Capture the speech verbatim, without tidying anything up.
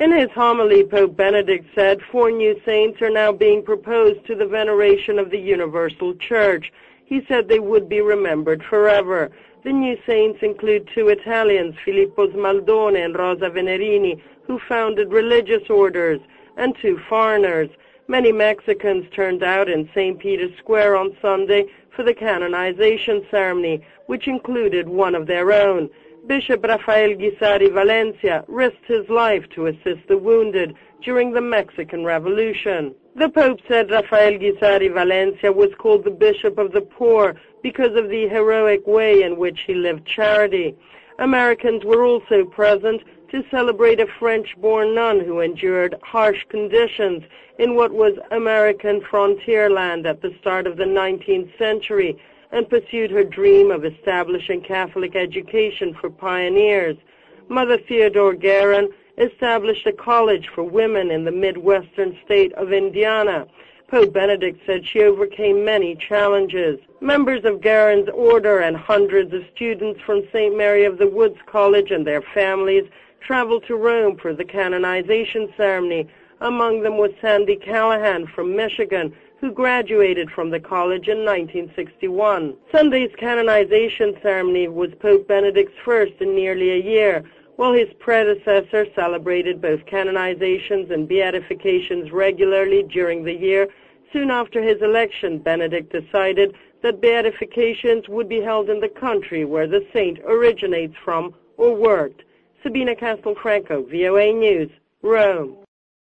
In his homily, Pope Benedict said four new saints are now being proposed to the veneration of the Universal Church. He said they would be remembered forever. The new saints include two Italians, Filippo Smaldone and Rosa Venerini, who founded religious orders, and two foreigners. Many Mexicans turned out in Saint Peter's Square on Sunday for the canonization ceremony, which included one of their own. Bishop Rafael Guisari Valencia risked his life to assist the wounded during the Mexican Revolution. The Pope said Rafael Guisari Valencia was called the Bishop of the Poor because of the heroic way in which he lived charity. Americans were also present to celebrate a French-born nun who endured harsh conditions in what was American frontier land at the start of the nineteenth century and pursued her dream of establishing Catholic education for pioneers. Mother Theodore Guerin established a college for women in the Midwestern state of Indiana. Pope Benedict said she overcame many challenges. Members of Guerin's order and hundreds of students from Saint Mary of the Woods College and their families traveled to Rome for the canonization ceremony. Among them was Sandy Callahan from Michigan, who graduated from the college in nineteen sixty-one. Sunday's canonization ceremony was Pope Benedict's first in nearly a year. While his predecessor celebrated both canonizations and beatifications regularly during the year, soon after his election, Benedict decided that beatifications would be held in the country where the saint originates from or worked. Sabina Castelfranco, V O A News, Rome.